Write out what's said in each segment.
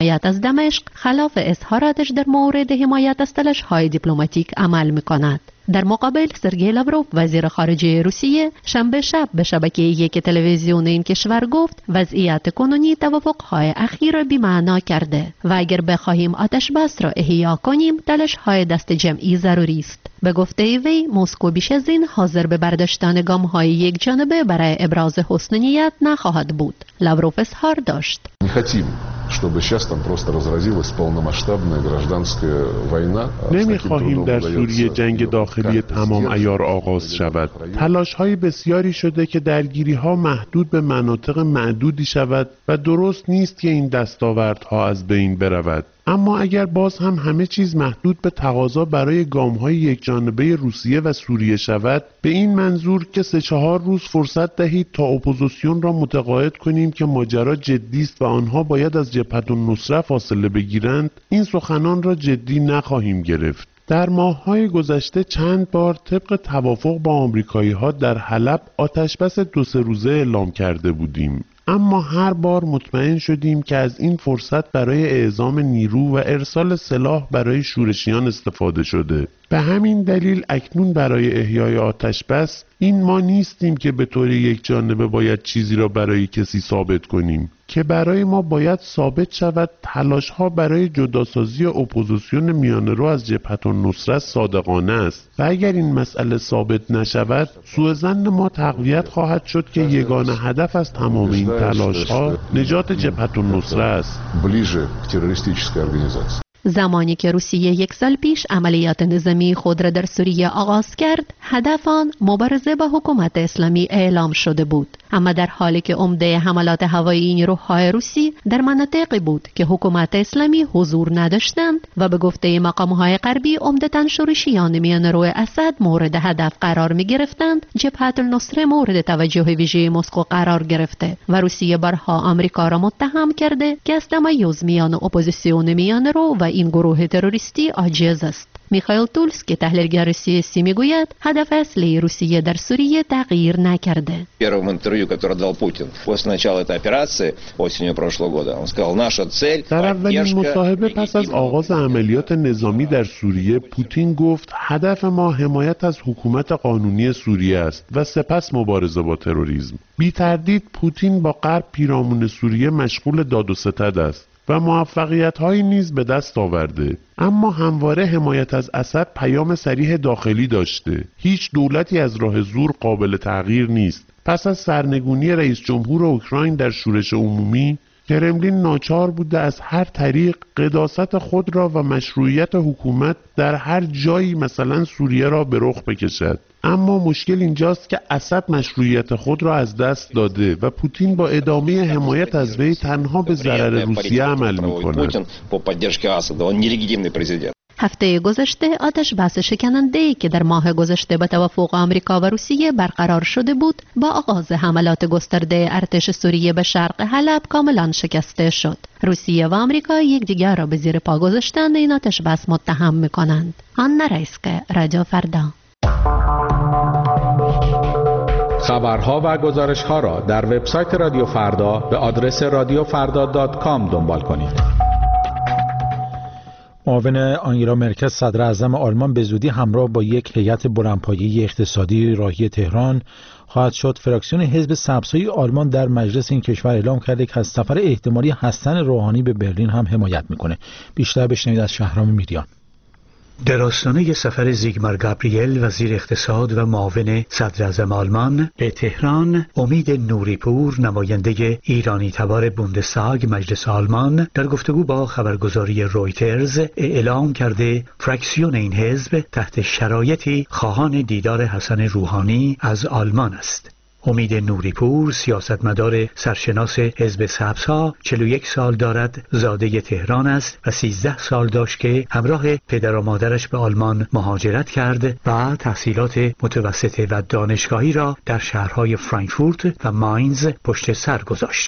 حمایت از دمشق خلاف اظهاراتش در مورد حمایت از تلاش‌های دیپلماتیک عمل می‌کند. در مقابل سرگئی لاوروف وزیر خارجه روسیه شنبه شب به شبکه یک تلویزیون این کشور گفت وضعیت کنونی توافق‌های اخیر بی‌معنا کرده و اگر بخواهیم آتش بس را احیا کنیم تلاش‌های دست جمعی ضروری است. به گفته وی مسکو بیش از این حاضر به برداشتن گام‌های یک جانبه برای ابراز حسن نیت نخواهد بود. لاوروف اظهار داشت: نمی‌خواهیم در سوریه جنگ داخلی تمام عیار آغاز شود. تلاش‌های بسیاری شده که درگیری‌ها محدود به مناطق معدودی شود و درست نیست که این دستاوردها از بین برود. اما اگر باز هم همه چیز محدود به تقاضا برای گام‌های یکجانبه روسیه و سوریه شود، به این منظور که 3-4 روز فرصت دهید تا اپوزیسیون را متقاعد کنیم که ماجرا جدی است و آنها باید از جبهة النصره فاصله بگیرند، این سخنان را جدی نخواهیم گرفت. در ماه‌های گذشته چند بار طبق توافق با آمریکایی‌ها در حلب آتشبس 2-3 روزه اعلام کرده بودیم. اما هر بار مطمئن شدیم که از این فرصت برای اعزام نیرو و ارسال سلاح برای شورشیان استفاده شده. به همین دلیل اکنون برای احیای آتشبس این ما نیستیم که به طور یک جانبه باید چیزی را برای کسی ثابت کنیم، که برای ما باید ثابت شود تلاش‌ها برای جداسازی اپوزیسیون میانه‌رو از جبهة النصره صادقانه است و اگر این مسئله ثابت نشود سوءظن ما تقویت خواهد شد که یگانه هدف از تمام این تلاش‌ها نجات جبهة النصره است. زمانی که روسیه 1 سال پیش عملیات نظامی خود را در سوریه آغاز کرد، هدف آن مبارزه با حکومت اسلامی اعلام شده بود. اما در حالی که عمده حملات هوایی نیروهای روسی در مناطقی بود که حکومت اسلامی حضور نداشتند و به گفته مقام‌های غربی عمدتاً شورشیان میانه‌رو اسد مورد هدف قرار می‌گرفتند، جبهة النصره مورد توجه ویژه مسکو قرار گرفته و روسیه بارها آمریکا را متهم کرده که از تمایز میان اپوزیسیون میانه‌رو و این گروه تروریستی عاجز است. میخائیل تولسکی تحلیلگر سیاسی میگوید هدف اصلی روسیه در سوریه تغییر نکرده. Первым интервью, которое дал Путин после начала этой операции осенью прошлого года, он сказал: наша цель. در اولین مصاحبه پس از آغاز عملیات نظامی در سوریه، پوتین گفت هدف ما حمایت از حکومت قانونی سوریه است و سپس مبارزه با تروریسم. بی تردید پوتین با غرب پیرامون سوریه مشغول داد و ستد است و موفقیت‌هایی نیز به دست آورده، اما همواره حمایت از اسد پیام صریح داخلی داشته. هیچ دولتی از راه زور قابل تغییر نیست. پس از سرنگونی رئیس جمهور اوکراین در شورش عمومی، کرملین ناچار بوده از هر طریق قداست خود را و مشروعیت حکومت در هر جایی مثلا سوریه را به رخ بکشد. اما مشکل اینجاست که اسد مشروعیت خود را از دست داده و پوتین با ادامه حمایت از وی تنها به ضرر روسیه عمل می‌کند. هفته گذشته آتش بس شکننده‌ای که در ماه گذشته به توافق آمریکا و روسیه برقرار شده بود، با آغاز حملات گسترده ارتش سوریه به شرق حلب کاملا شکسته شد. روسیه و آمریکا یکدیگر را به زیر پا گذاشتن این آتش بس متهم می‌کنند. آنا رایسکه، رادیو فردا. خبرها و گزارش‌ها را در وبسایت رادیو فردا به آدرس radiofarda.com دنبال کنید. معاون آنگلا مرکل صدر اعظم آلمان به زودی همراه با یک هیئت بلندپایه اقتصادی راهی تهران خواهد شد. فراکسیون حزب سبزهای آلمان در مجلس این کشور اعلام کرده که از سفر احتمالی حسن روحانی به برلین هم حمایت میکنه. بیشتر بشنوید از شهرام میریان. در آستانه سفر زیگمار گابریل وزیر اقتصاد و معاون صدر اعظم آلمان به تهران، امید نوریپور نماینده ایرانی تبار بوندستاگ مجلس آلمان در گفتگو با خبرگزاری رویترز اعلام کرده فراکسیون این حزب تحت شرایطی خواهان دیدار حسن روحانی از آلمان است. امید نوریپور سیاستمدار سرشناس حزب سبزها 41 سال دارد، زاده تهران است و 13 سال داشت که همراه پدر و مادرش به آلمان مهاجرت کرد و تحصیلات متوسطه و دانشگاهی را در شهرهای فرانکفورت و ماینز پشت سر گذاشت.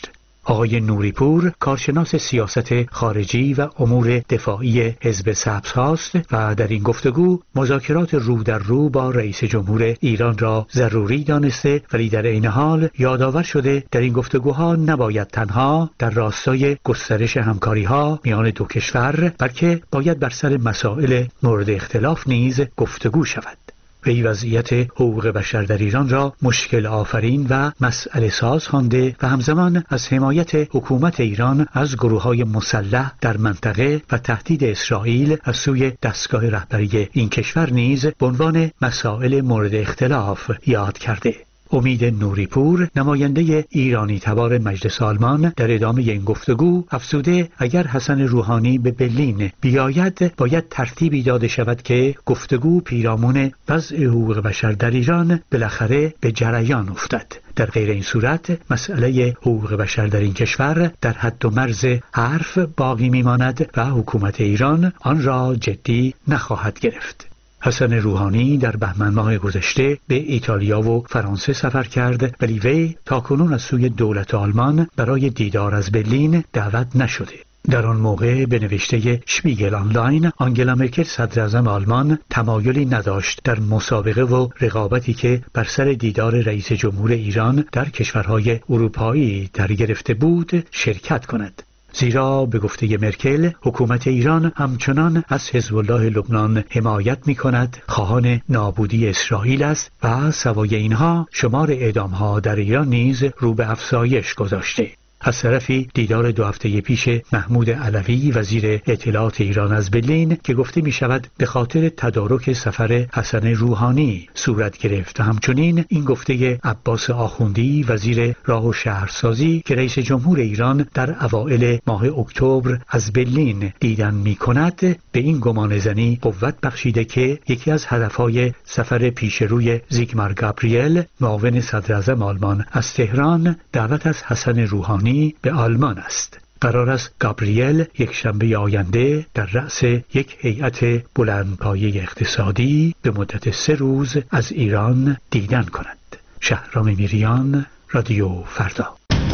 آقای نوریپور کارشناس سیاست خارجی و امور دفاعی حزب سبزهاست و در این گفتگو مذاکرات رو در رو با رئیس جمهور ایران را ضروری دانسته، ولی در عین حال یادآور شده در این گفتگوها نباید تنها در راستای گسترش همکاری‌ها میان دو کشور، بلکه باید بر سر مسائل مورد اختلاف نیز گفتگو شود. وی وضعیت حقوق بشر در ایران را مشکل آفرین و مسئله ساز خوانده و همزمان از حمایت حکومت ایران از گروه‌های مسلح در منطقه و تهدید اسرائیل از سوی دستگاه رهبری این کشور نیز به عنوان مسائل مورد اختلاف یاد کرده. امید نوریپور نماینده ایرانی تبار مجلس آلمان در ادامه این گفتگو افزوده اگر حسن روحانی به برلین بیاید باید ترتیبی داده شود که گفتگو پیرامون وضع حقوق بشر در ایران بالاخره به جریان افتد. در غیر این صورت مسئله حقوق بشر در این کشور در حد و مرز حرف باقی میماند و حکومت ایران آن را جدی نخواهد گرفت. حسن روحانی در بهمن ماه گذشته به ایتالیا و فرانسه سفر کرد، ولی وی تاکنون از سوی دولت آلمان برای دیدار از برلین دعوت نشده. در آن موقع به نوشته شپیگل آنلاین آنگلا مرکل صدراعظم آلمان تمایلی نداشت در مسابقه و رقابتی که بر سر دیدار رئیس جمهور ایران در کشورهای اروپایی در گرفته بود شرکت کند. زیرا به گفته مرکل حکومت ایران همچنان از حزب الله لبنان حمایت می کند، خواهان نابودی اسرائیل است و سوای اینها شمار اعدام‌ها در ایران نیز رو به افزایش گذاشته. از طرفی دیدار 2 هفته پیش محمود علوی وزیر اطلاعات ایران از برلین که گفته می شود به خاطر تدارک سفر حسن روحانی صورت گرفت و همچنین این گفته عباس آخوندی وزیر راه و شهرسازی که رئیس جمهور ایران در اوائل ماه اکتبر از برلین دیدن می کند به این گمان زنی قوت بخشیده که یکی از هدفهای سفر پیشروی زیگمار گابریل معاون صدراعظم آلمان از تهران دعوت از حسن روحانی به آلمان است. قرار است گابریل یک شنبه آینده در رأس یک هیئت بلندپایه اقتصادی به مدت 3 روز از ایران دیدن کند. شهرام میریان، رادیو فردا.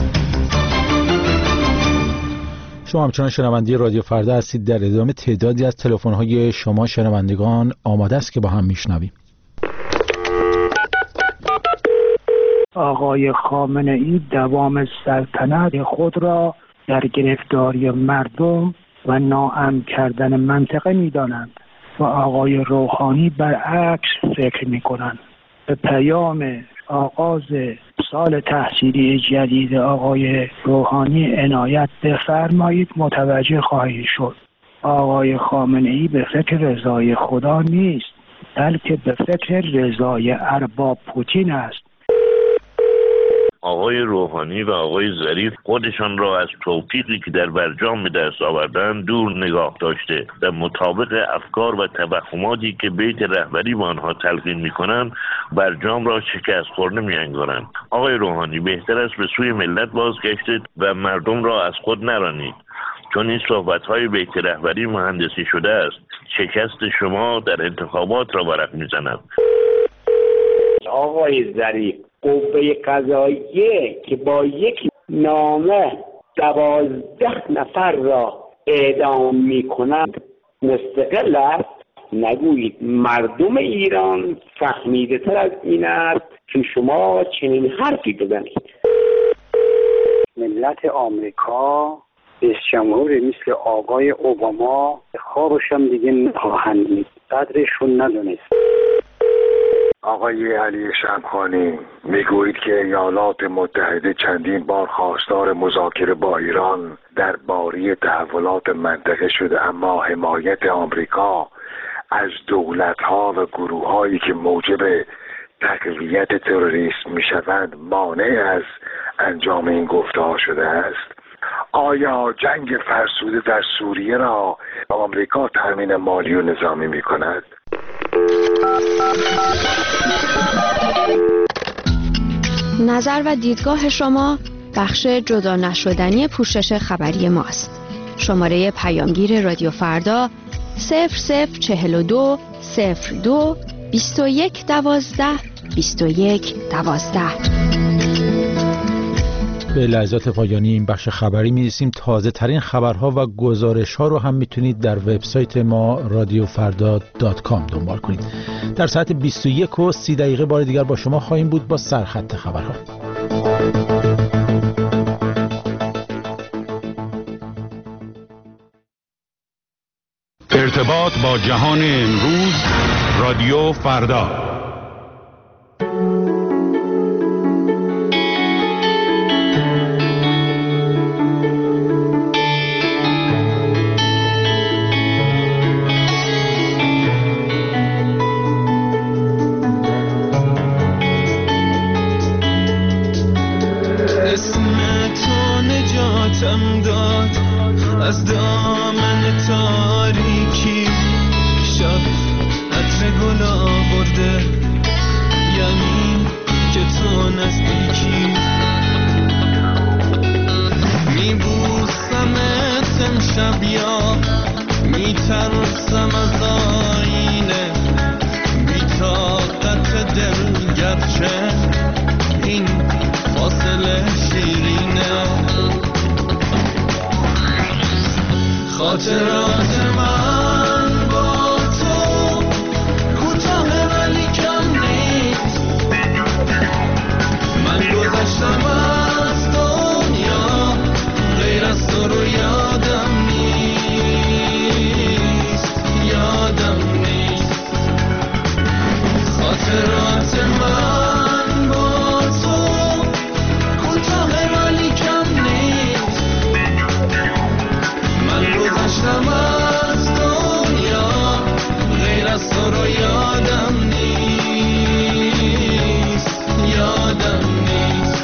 شما همچنان شنونده رادیو فردا هستید. در ادامه تعدادی از تلفن‌های شما شنوندگان آماده است که با هم میشنویم. آقای خامنه‌ای دوام سلطنت خود را در گرفتاری مردم و ناامن کردن منطقه می‌دانند و آقای روحانی برعکس فکر می‌کنند. به پیام آغاز سال تحصیلی جدید آقای روحانی عنایت بفرمایید متوجه خواهید شد. آقای خامنه‌ای به فکر رضای خدا نیست، بلکه به فکر رضای ارباب پوتین است. آقای روحانی و آقای ظریف خودشان را از توفیقی که در برجام به دست آوردن دور نگاه داشته و مطابق افکار و توهماتی که بیت رهبری با آنها تلقین می‌کنند برجام را شکست خورده می‌انگارند. آقای روحانی بهتر است به سوی ملت بازگشتید و مردم را از خود نرانید، چون این صحبت‌های بیت رهبری مهندسی شده است. شکست شما در انتخابات را ورق می‌زند. آقای ظریف قوه قضاییه که با یک نامه 12 نفر را اعدام می‌کنند مستقل است. نگویید مردم ایران فهمیده تر از این است که شما چنین حرفی بزنید. ملت آمریکا رئیس جمهوری مثل آقای اوباما خوابش هم دیگه نخواهند دید، قدرشون ندونست. آقای علی شمخانی میگویید که ایالات متحده چندین بار خواستار مذاکره با ایران درباره تحولات منطقه شده، اما حمایت آمریکا از دولت‌ها و گروه‌هایی که موجب تقویت تروریسم میشوند مانع از انجام این گفته‌ها شده است. آیا جنگ فرسوده در سوریه را آمریکا تامین مالی و نظامی می‌کند؟ نظر و دیدگاه شما بخش جدا نشدنی پوشش خبری ماست. شماره پیامگیر رادیو فردا 0042 02 21 12 21 12. به لحظات پایانی این بخش خبری می‌رسیم. تازه ترین خبرها و گزارش ها رو هم میتونید در وبسایت ما radiofarda.com دنبال کنید. در ساعت 21:30 بار دیگر با شما خواهیم بود با سرخط خبرها. ارتباط با جهان امروز، رادیو فردا. از دامن تاریکی شب عطر گل آورده، یعنی که تو نزدیکی. میبوسمت امشب یا میترسم از آینه، بی‌طاقت دل گرچه این فاصله شیرینه. خاطرات من با تو کوتاه ولی کم نیست. من گذشتم از دنیا، غیر از تو رو یادم نیست، یادم نیست. خاطرات من با تو کوتاه ولی کم نیست. من گذشتم از دنیا، غیر از تو رو یادم نیست، یادم نیست.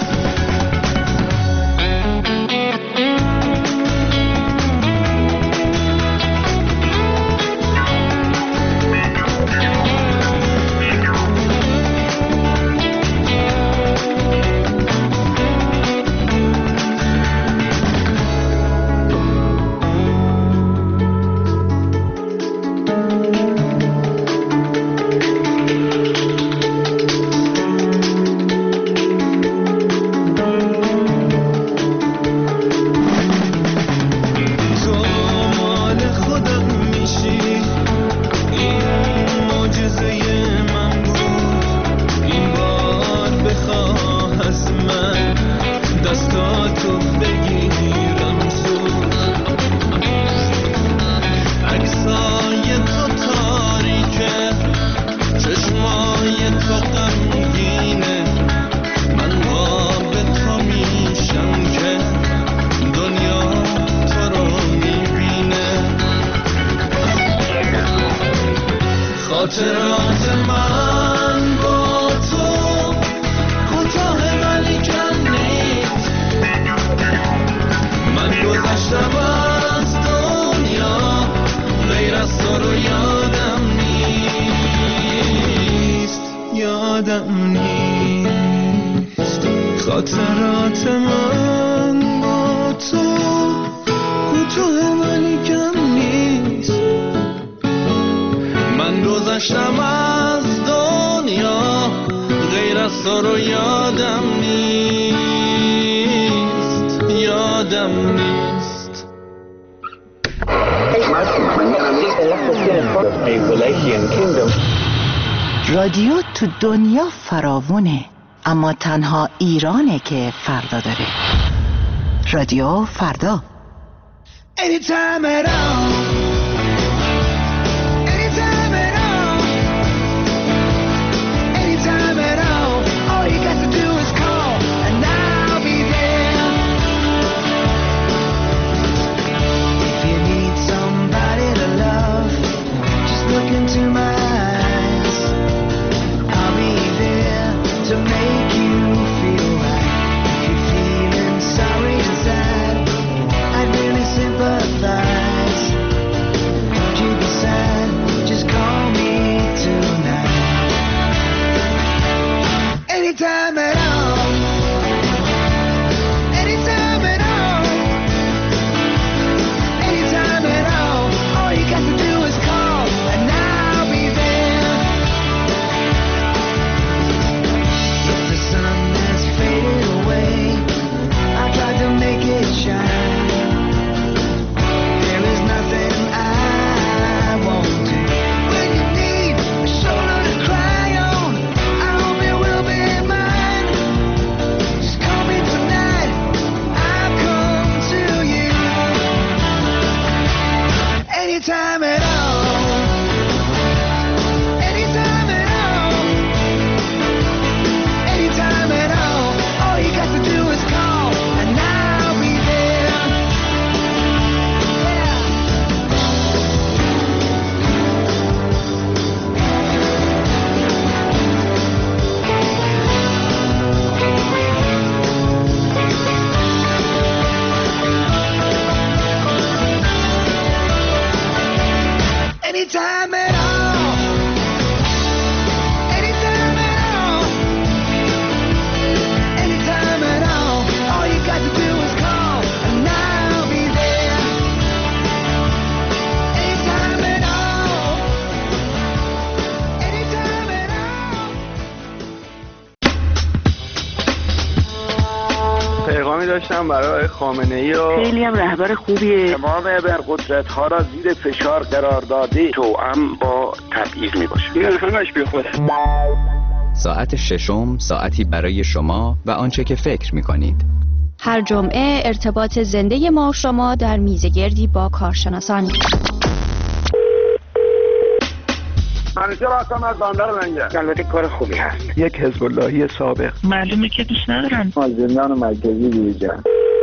خاطرات من با تو کوتاه ولی کم نیست. من گذشتم از دنیا، غیر از تو رو یادم نیست، یادم نیست. خاطرات من با تو کوتاه ولی کم نیست. من گذشتم از دنیا، غیر از تو رو یادم نیست، یادم نیست. رادیو تو دنیا فراوونه، اما تنها ایرانه که فردا داره. رادیو فردا. Anytime at all. Sympathize. Anytime at all. Anytime at all. Anytime at all. All you got to do is call and I'll be there. Yeah. Anytime at all. Anytime at all. Anytime at all. All you got to do is call and I'll be there. Anytime at all. Anytime at all. پیغامی داشتم برای خامنه‌ای و خیلی هم رهبر خوبیه. تمام ابرقدرت‌ها را زیر فشار قرار داده توأم با تبعیض میباشه. این همش بیخوده. ساعت ششم ساعتی برای شما و آنچه که فکر می‌کنید. هر جمعه ارتباط زنده ما و شما در میزگردی با کارشناسان. همیشه راستم از بندر منگه. البته کار خوبی هست. یک حزب اللهی سابق. معلومه که دوست ندارن. از زندان مرکزی بیرون.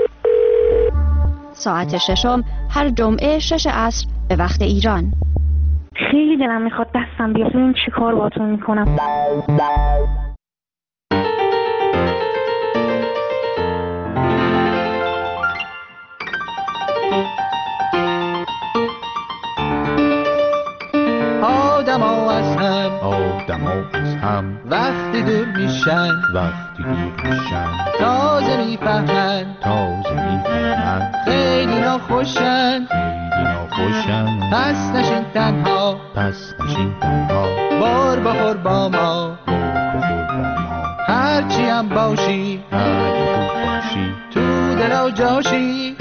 ساعت ششم هر جمعه 6 عصر به وقت ایران. خیلی دلم میخواد دستم بیاد. ببین چی کار باهاتون میکنم. آدما از هم وقتی دور میشن تازه میفهمن خیلی ناخوشن پس نشین تنها بار بخور با ما هرچی هم باشی تو دل و جاشی.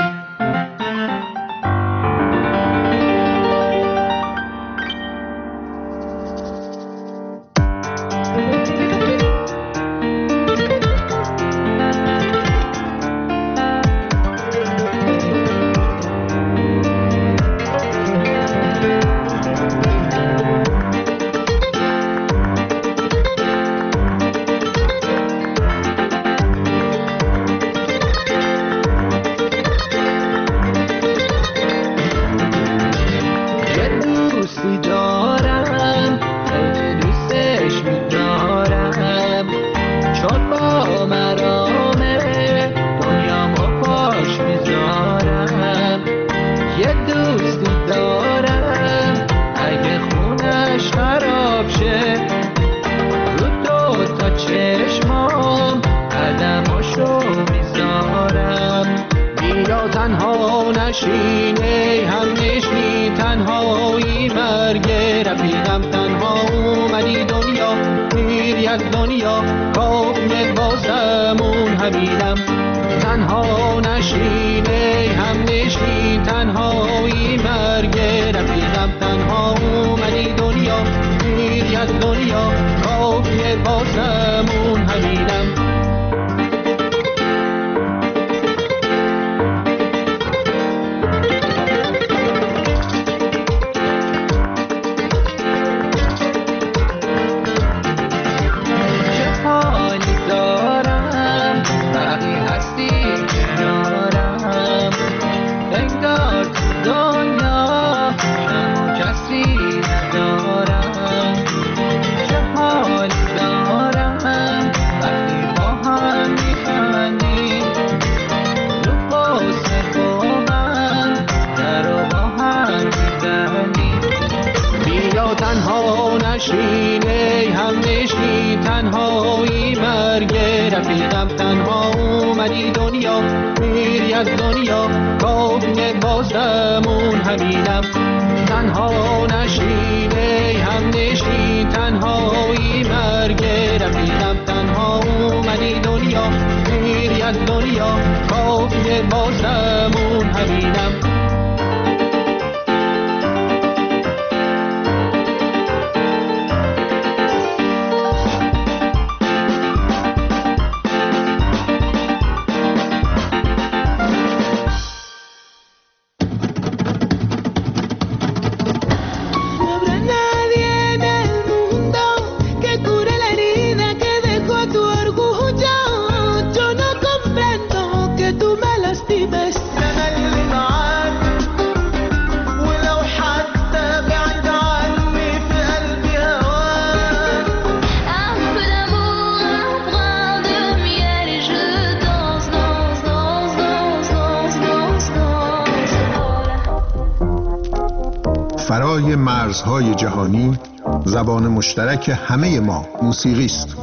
فرای مرزهای جهانی زبان مشترک همه ما موسیقی است.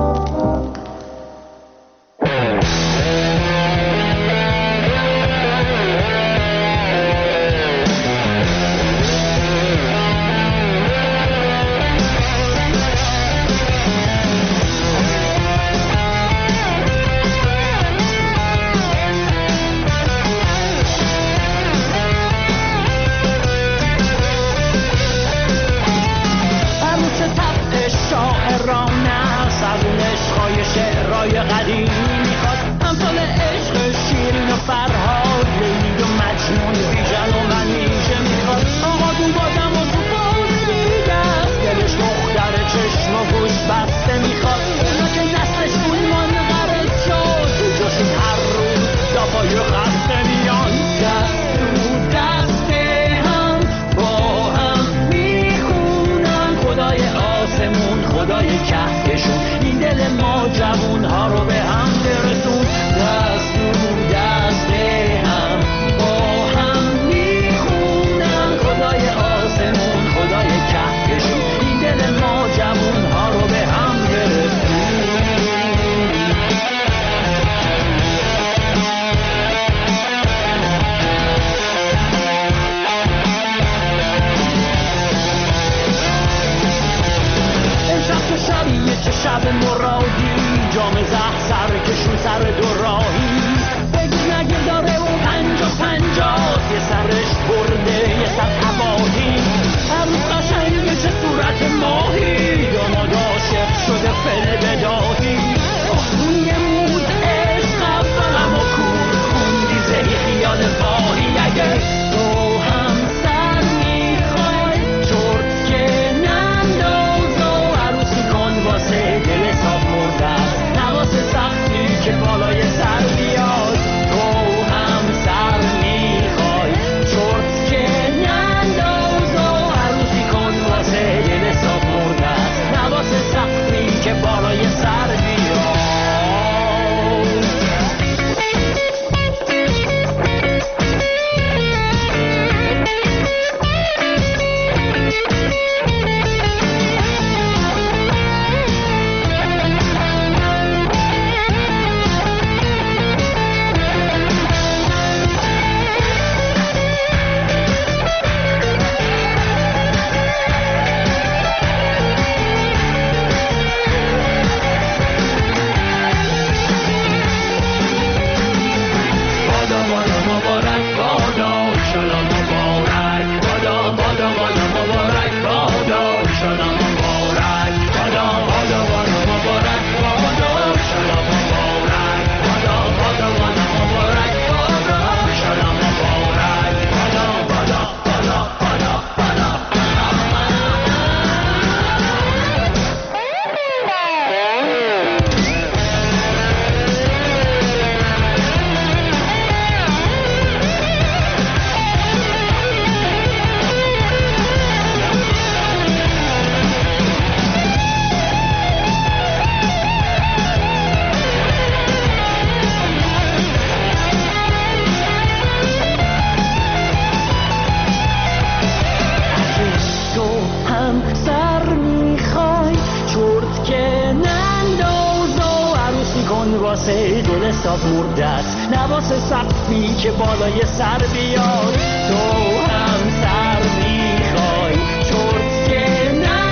واسه دل صاف مرده است، نه واسه سقفی که بالای سر بیاد. تو هم سر میخوای چرت که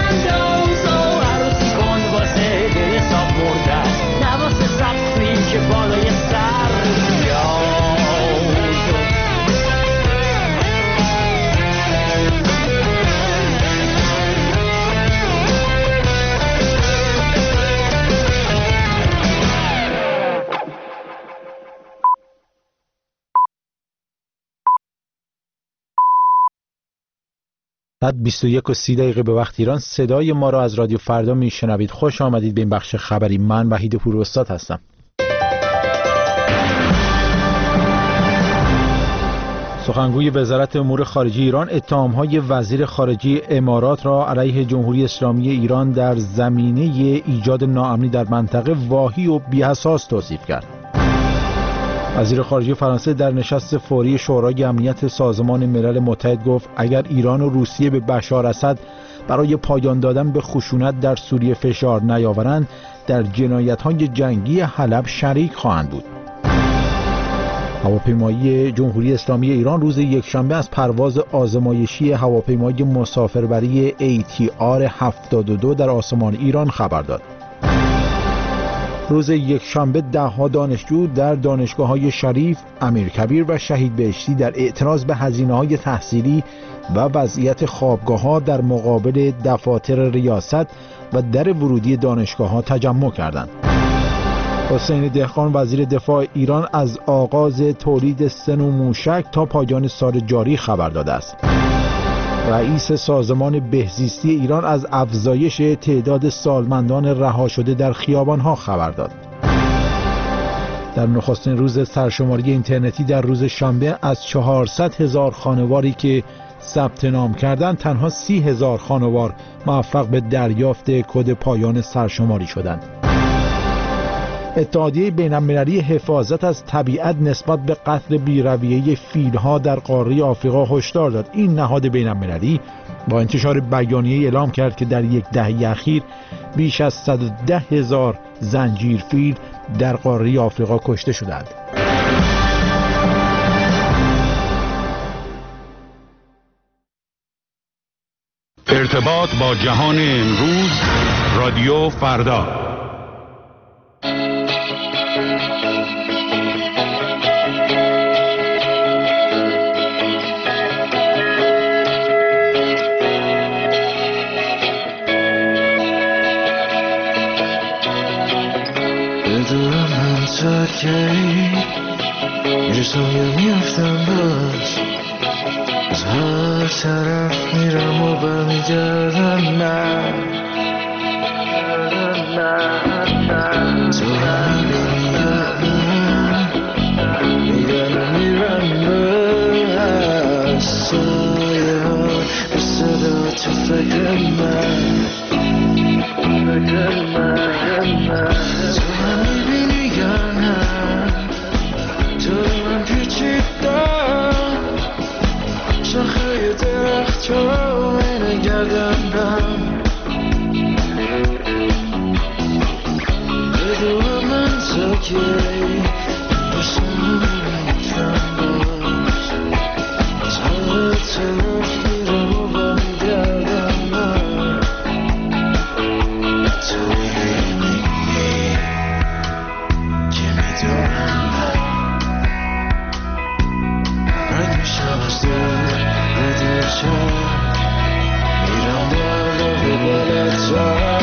ننداز و عروسی کن واسه دل صاف مرده است، نه واسه سقفی که بالای سر بیاد. بعد 21:30 به وقت ایران صدای ما را از رادیو فردا میشنوید. خوش آمدید به این بخش خبری. من وحید پوراستاد هستم. سخنگوی وزارت امور خارجه ایران اتهام‌های وزیر خارجه امارات را علیه جمهوری اسلامی ایران در زمینه ایجاد ناامنی در منطقه واهی و بی‌اساس توصیف کرد. وزیر خارجه فرانسه در نشست فوری شورای امنیت سازمان ملل متحد گفت اگر ایران و روسیه به بشار اسد برای پایان دادن به خشونت در سوریه فشار نیاورند در جنایت‌های جنگی حلب شریک خواهند بود. هواپیمایی جمهوری اسلامی ایران روز یکشنبه از پرواز آزمایشی هواپیمای مسافربری ATR 72 در آسمان ایران خبر داد. روز یکشنبه ده‌ها دانشجو در دانشگاه‌های شریف، امیرکبیر و شهید بهشتی در اعتراض به هزینه‌های تحصیلی و وضعیت خوابگاه‌ها در مقابل دفاتر ریاست و در ورودی دانشگاه‌ها تجمع کردند. حسین دهقان وزیر دفاع ایران از آغاز تولید سه نوع موشک تا پایان سال جاری خبر داده است. رئیس سازمان بهزیستی ایران از افزایش تعداد سالمندان رها شده در خیابان‌ها خبر داد. در نخستین روز سرشماری اینترنتی در روز شنبه از 400,000 خانواری که ثبت نام کردند تنها 30,000 خانوار موفق به دریافت کد پایان سرشماری شدند. اتحادیه بین‌المللی حفاظت از طبیعت نسبت به قتل بی‌رویه فیل‌ها در قاره آفریقا هشدار داد. این نهاد بین‌المللی با انتشار بیانیه اعلام کرد که در یک دهه اخیر بیش از 110,000 زنجیر فیل در قاره آفریقا کشته شدند. ارتباط با جهان امروز، رادیو فردا. میرسم میفتم باز از هر طرف میرم و برمیگردم من تو همیدونی میرم از سایه ها به صدا تو فکر من تو هم میبینی یا نه تو من پیچیدم شاخه درخت رو می‌نگردم بدو من تو که باشم میتونم باش از هر طرف میرم و برمیگردم من تو میبینی که میدونم رد میشم از دور رد میشم میرم بالا به بالاتر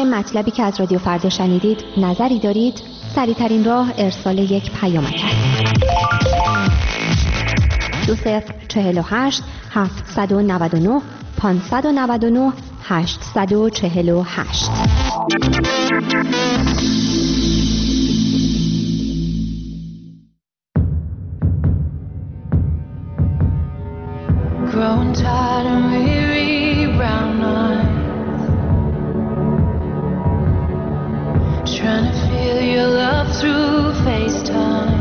مطلبی که از رادیو فردا شنیدید نظری دارید؟ سریع‌ترین راه ارسال یک پیامک است. 2048 799 599 848. Growing tired and weary, brown eyes, trying to feel your love through FaceTime.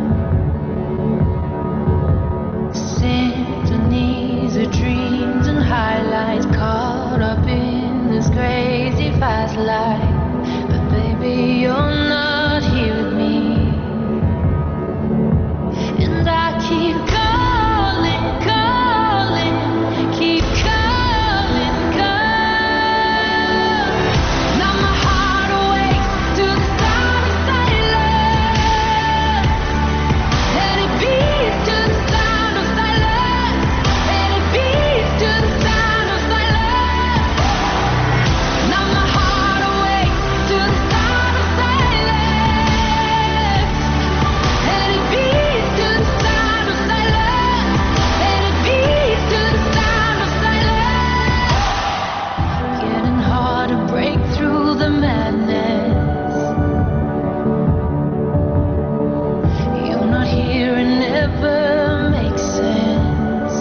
Symphonies of dreams and highlights, caught up in this crazy fast life. But baby, you're not here with me, and I keep calling, calling, keep calling, calling. Now my heart awakes to the sound of silence. Let it beat to the sound of silence. Let it beat to the sound of silence. Now my heart awakes to the sound of silence. Let it beat to the sound of silence. Let it beat to the sound of silence. Getting hard to break through the madness. You're not here, it never makes sense.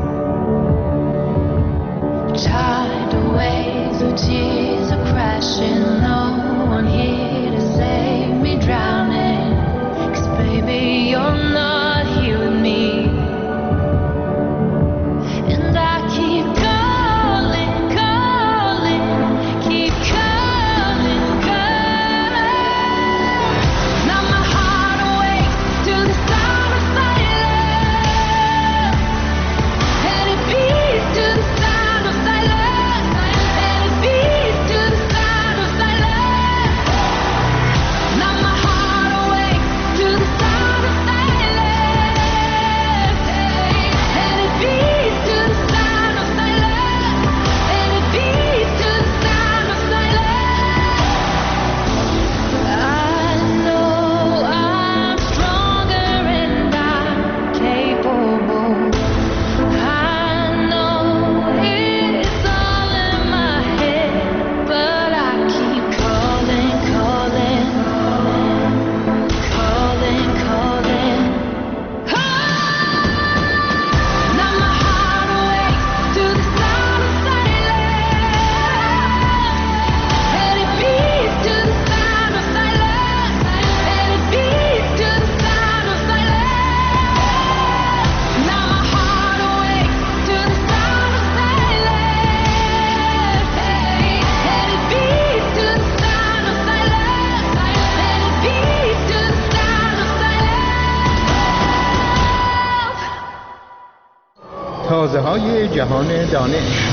Tidal waves of tears are crashing. No one here to save me drowning. 'Cause baby, you're not here with me, and I keep calling, calling, keep calling, calling. Now my heart awakes to the sound of silence. Let it beat to the sound of silence. Let it beat to the sound of silence. Now my heart awakes to the sound of silence. Let it beat to the sound of silence. Let it beat to the sound of silence. I know I'm stronger and I'm capable. I know it's all in my head, but I keep calling, calling, calling, calling. Now my heart awakes to the sound of silence. Let it beat to the sound of silence. Let it beat to the sound of silence. Now my heart awakes to the sound of silence. Let it beat to the sound of silence. Let it beat to the sound of silence. تازه‌های جهان دانش.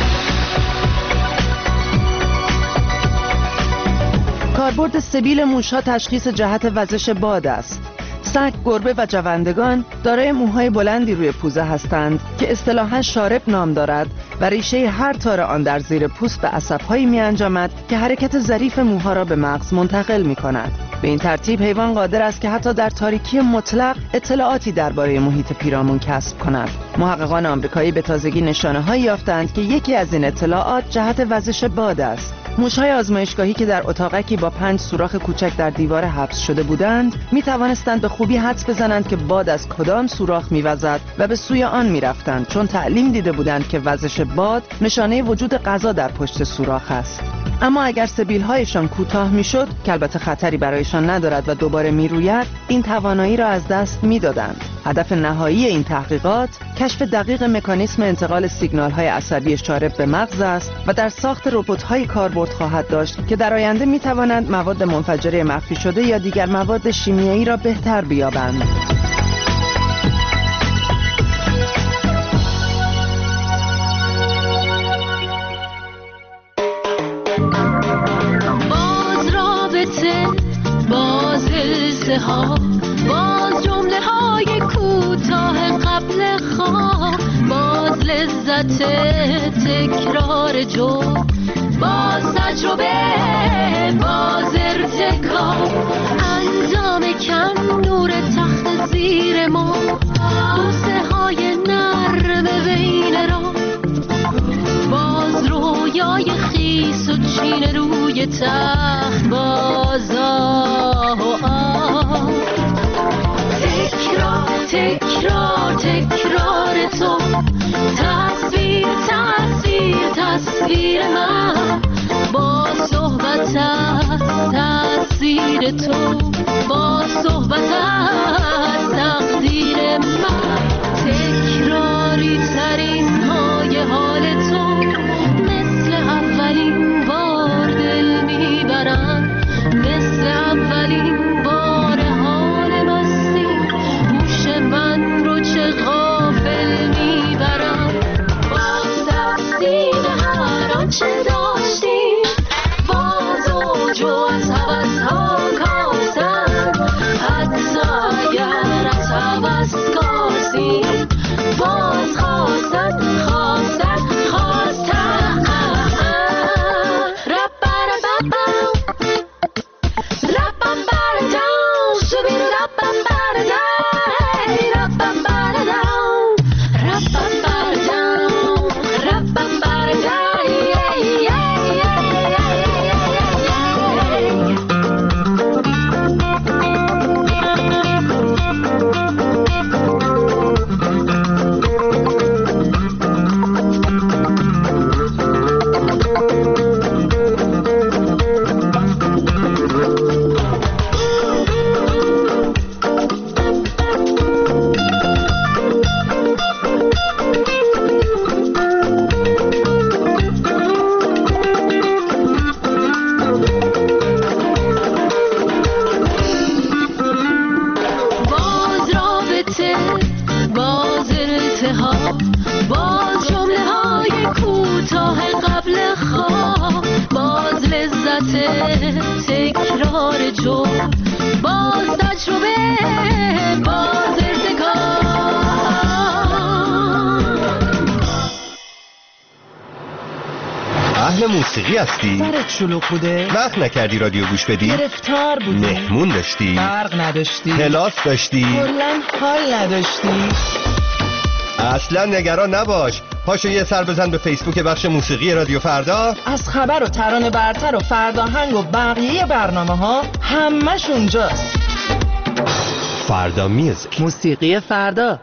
کاربرد سبیل موش‌ها تشخیص جهت وزش باد است. سگ، گربه و جوندگان دارای موهای بلندی روی پوزه هستند که اصطلاحاً شارب نام دارد و ریشه هر تار آن در زیر پوست به عصب‌هایی می‌انجامد که حرکت ظریف موها را به مغز منتقل می‌کند. به این ترتیب حیوان قادر است که حتی در تاریکی مطلق اطلاعاتی درباره محیط پیرامون کسب کند. محققان آمریکایی به تازگی نشانه‌هایی یافتند که یکی از این اطلاعات جهت وزش باد است. موش‌های آزمایشگاهی که در اتاقکی با 5 سوراخ کوچک در دیوار حبس شده بودند، می‌توانستند به خوبی حدس بزنند که باد از کدام سوراخ می‌وزد و به سوی آن می‌رفتند، چون تعلیم دیده بودند که وزش باد نشانه وجود غذا در پشت سوراخ است. اما اگر سبیل‌هایشان کوتاه می‌شد، که البته خطری برایشان ندارد و دوباره می‌روید، این توانایی را از دست می‌دادند. هدف نهایی این تحقیقات کشف دقیق مکانیسم انتقال سیگنال‌های عصبی شارب به مغز است و در ساخت ربات‌های کاربرد خواهد داشت که در آینده می‌توانند مواد منفجره مخفی شده یا دیگر مواد شیمیایی را بهتر بیابند. باز رابطه، باز قصه ها، باز جمله های کوتاه قبل خواب، باز لذت تکرار جمله باز تجربه، باز ارتکاب، اندام کم، نور تخت زیر ما، بوسه های نرم بین را، باز رویای خیس و چین روی تخت، باز تکرار تکرار تو، تصویر تصویر تصویر من، با صحبت از تصویر تو، با صحبت از تقدیر من، تکراری ترین های حال تو، مثل اولین بار دل میبرم، مثل اولین بار حال مستی، گوش من رو چه غافل میبرم، باز دستیم هر آنچه داشتیم، باز اوج و از هوس‌ها کاسم، حتی اگر از هوس کاسیم، باز خواستن تکرار جو، باز تجربه، باز ارتکاب. اهل موسیقی هستی؟ سرت شلوغ بوده؟ وقت نکردی رادیو گوش بدی؟ گرفتار بودی؟ مهمون داشتی؟ برق نداشتی؟ کلاس داشتی؟ کلاً حال نداشتی؟ اصلا نگران نباش، پاشو یه سر بزن به فیسبوک بخش موسیقی رادیو فردا. از خبر و ترانه برتر و فرداهنگ و بقیه برنامه ها همش اونجاست. فردا میوزیک، موسیقی فردا.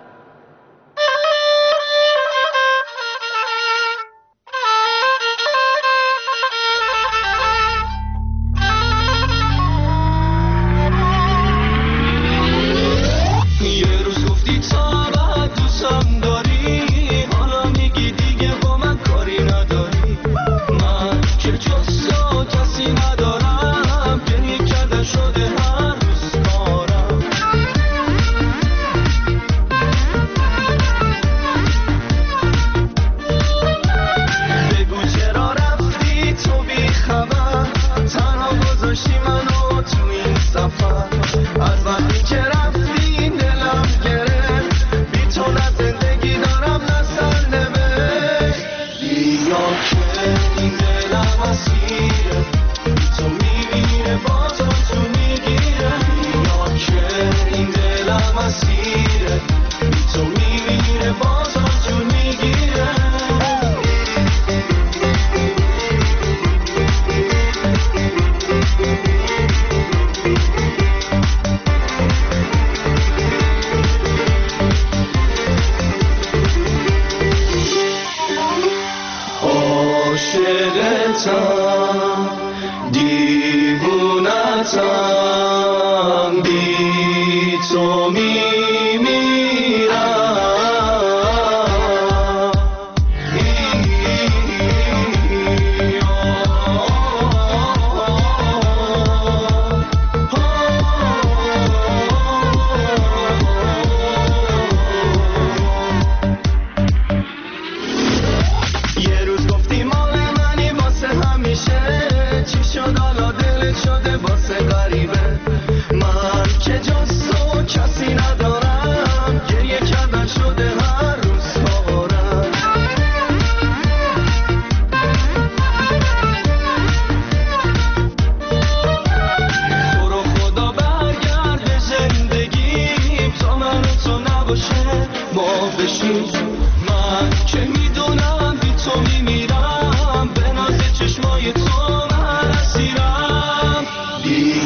شده واسه غریبه من که جز تو کسی ندارم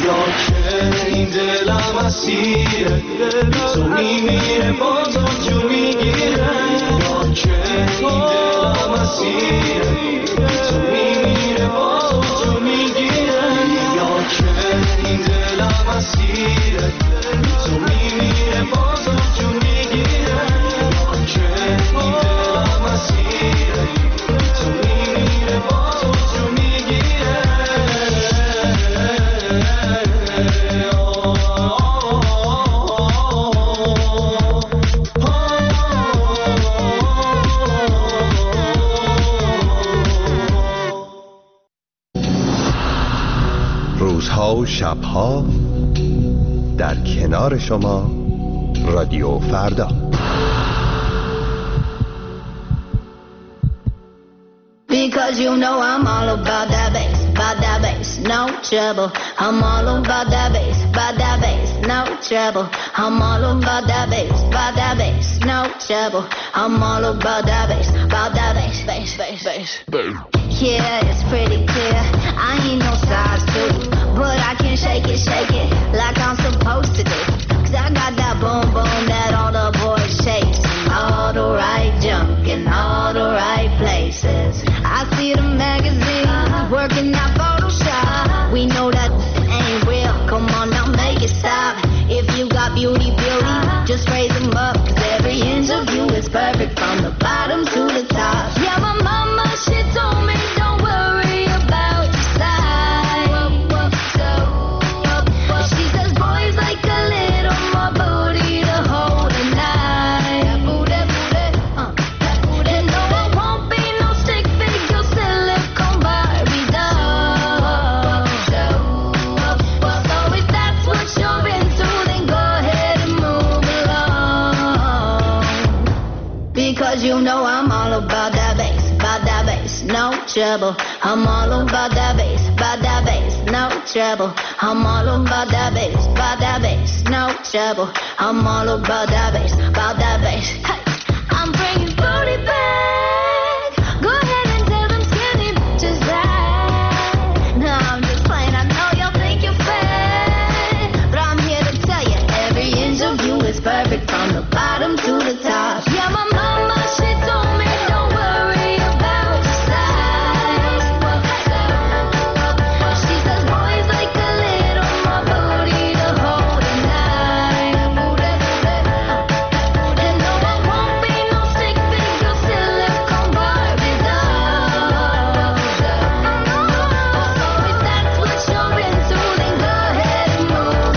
یا که این دلم اسیره تو میمیره بازم جو میگیره یا که این دلم اسیره تو میمیره بازم جو میگیره یا که این دلم اسیره تو میمیره بازم جو میگیره یا که این دلم اسیره تو میمیره بازم جو میگیره روزها و شبها در کنار شما رادیو فردا. Because you know I'm all about that bass, no trouble. I'm all about that bass, no trouble. I'm all about that bass, no trouble. I'm all about that bass, bass. Yeah, it's pretty clear. I ain't no size 2, but I can shake it like I'm supposed to do. 'Cause I got that boom boom that all the boys shake. All the right junk in all the right places. I see the magazines working out Photoshop. We know that ain't real. Come on now, make it stop. If you got beauty, just raise them up. 'Cause every inch of you is perfect from the bottom to the top. Yeah, my mama, she told me don't worry about your size. She says boys like a little more booty to hold at night. You know I won't be no stick figure silicone Barbie doll. So if that's what you're into, then go ahead and move along. Because you know I'm all about that bass, no trouble. I'm all about that bass, no trouble. I'm all about that bass, no trouble. I'm all about that bass. Hey, I'm bringing booty back. Go ahead and tell them skinny bitches that. No, I'm just playing. I know y'all think you're fat, but I'm here to tell you every inch of you is perfect from the bottom to the top. Yeah, my mama, she told me don't worry about your size. She says boys like a little more booty to hold at night. You know I won't be no stick figure silicone Barbie doll. So if that's what you're into, then go ahead and move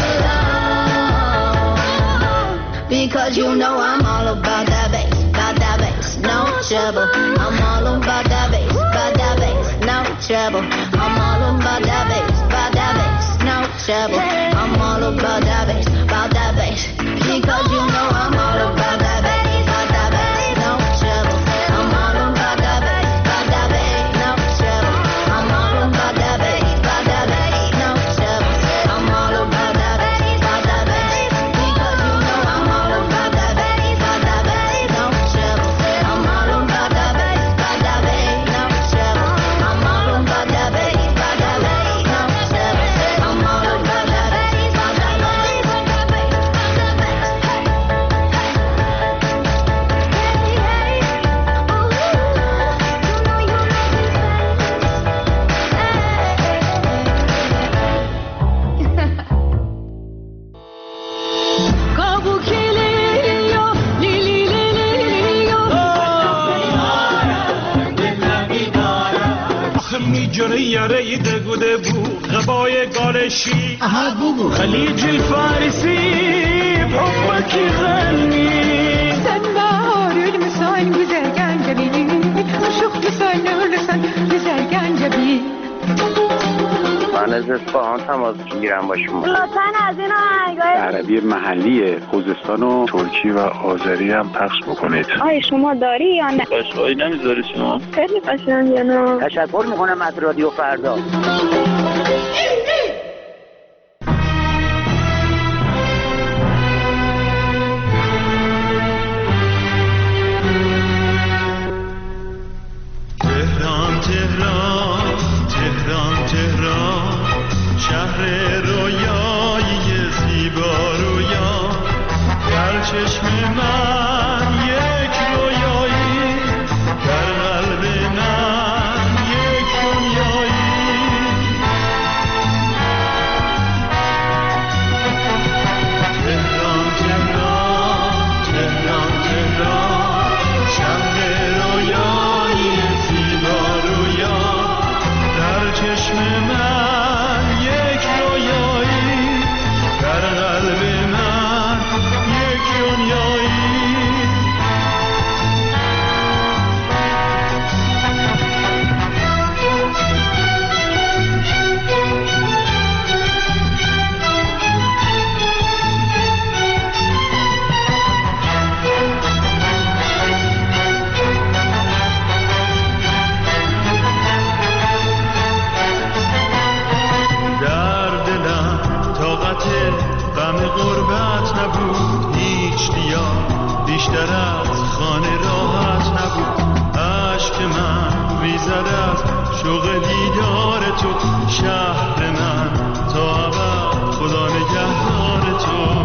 along. Because you know I'm all about that bass, no trouble. I'm all about that bass, no trouble. I'm all about that bass, no trouble. I'm all about that bass, because you know I'm all about that bass, no trouble. I'm all about that bass, no trouble. I'm all about that bass, no trouble. I'm all about that bass, because you know I'm all about that bass, no trouble. I'm all about that bass, no trouble. I'm all about that bass, no trouble. I'm all about that bass, میجونه یاره دگوده بو غبای گالشی خلیج الفارسی بحبك غني سنبار المسان güzel جبي مشوق لسان لسان güzel جبي من از اصفهان تماس میگیرم با شما. لطفاً از این آهنگای عربی محلی خوزستان و ترکی و آذری هم پخش بکنید. آیا شما داری یا نه؟ قشقایی نمیذاری شما؟ خیلی قشنگه نه؟ تشکر میکنم از رادیو فردا. تهران تهران شهر رویا غم غربت نبود هیچ دیار بیشتر از خانه راحت نبود. عشق من ریزد از شوق دیدار تو، شهر من تا ابد خدا نگهدار تو.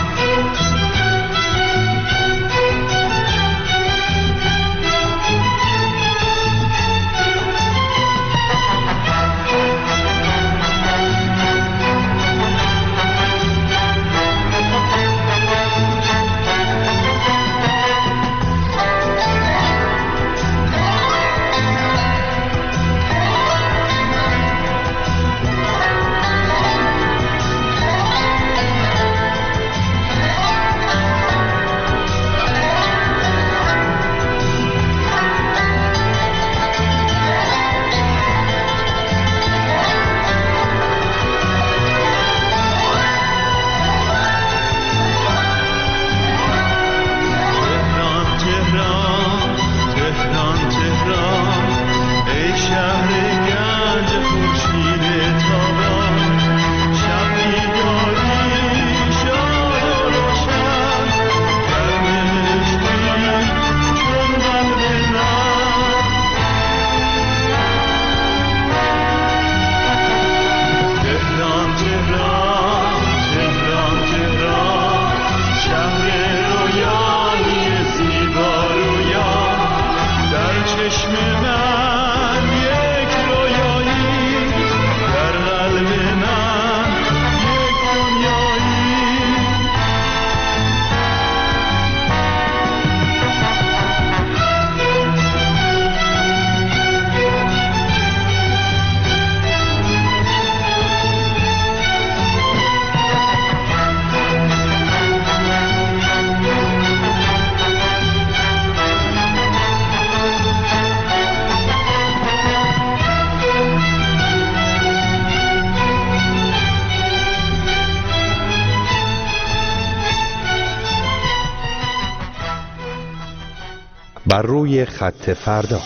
بر روی خط فردا.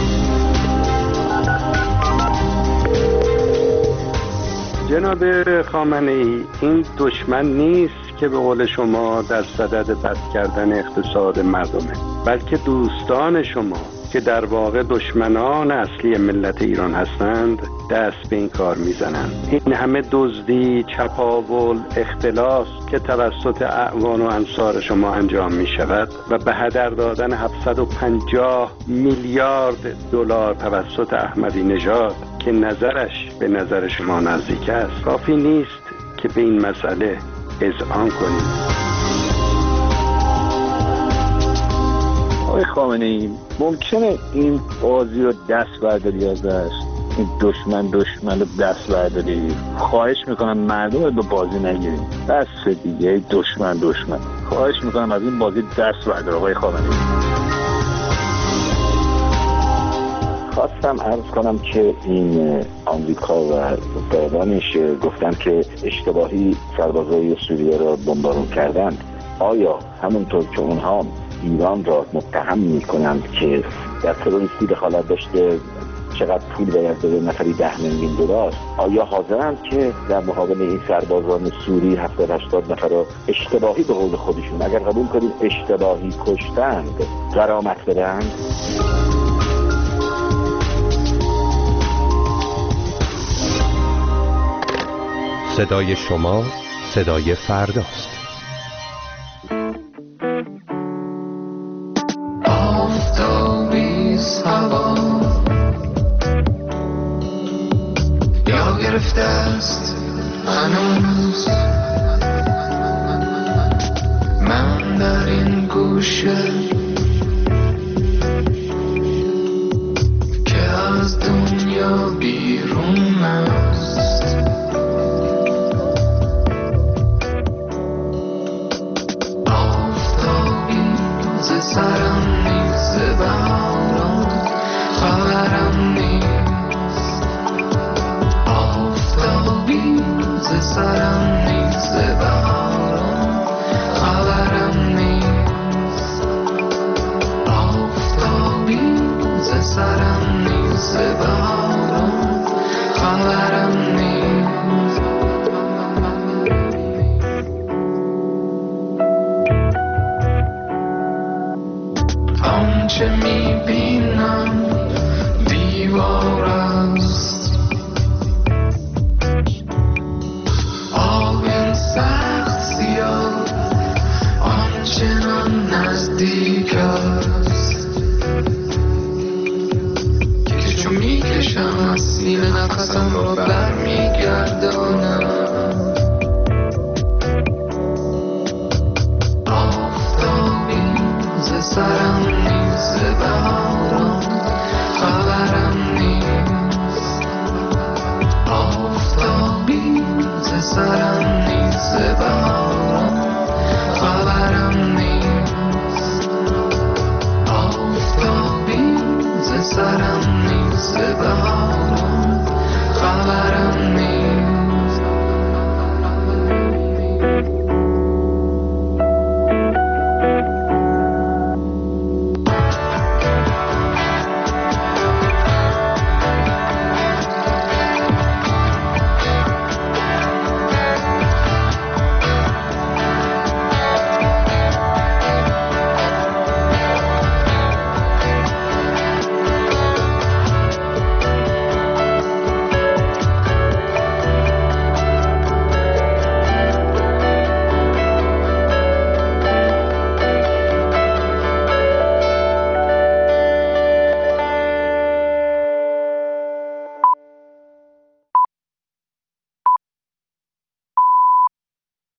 جناب خامنه‌ای، این دشمن نیست که به قول شما در صدد بد کردن اقتصاد مردمه، بلکه دوستان شما که در واقع دشمنان اصلی ملت ایران هستند دست به این کار میزنند. این همه دزدی، چپاول، اختلاس که توسط اعوان و انصار شما انجام می شود و به هدر دادن 750 میلیارد دلار توسط احمدی نژاد که نظرش به نظر شما نزدیک است، کافی نیست که به این مسئله اذعان کنید. آقای خامنه‌ای، ممکنه این بازی رو دست برداری ازش، این دشمن رو دست برداری؟ خواهش میکنم مردم رو به بازی نگیریم، بس دیگه دشمن خواهش میکنم از این بازی دست بردار. آقای خامنه‌ای، خواستم عرض کنم که این آمریکا و دادانش گفتن که اشتباهی سربازای سوریه را بمبارون کردند. آیا همونطور که اونها ایران را متهم میکنند که در تروریستی دخالت داشته، چقدر پول باید بده، نفری 10 میلیون دلار، آیا حاضرند که در مقابل این سربازان سوری 70-80 نفر را اشتباهی به قول خودشون، اگر قبول کنید اشتباهی کشتند، غرامت بدهند؟ صدای شما صدای فرداست.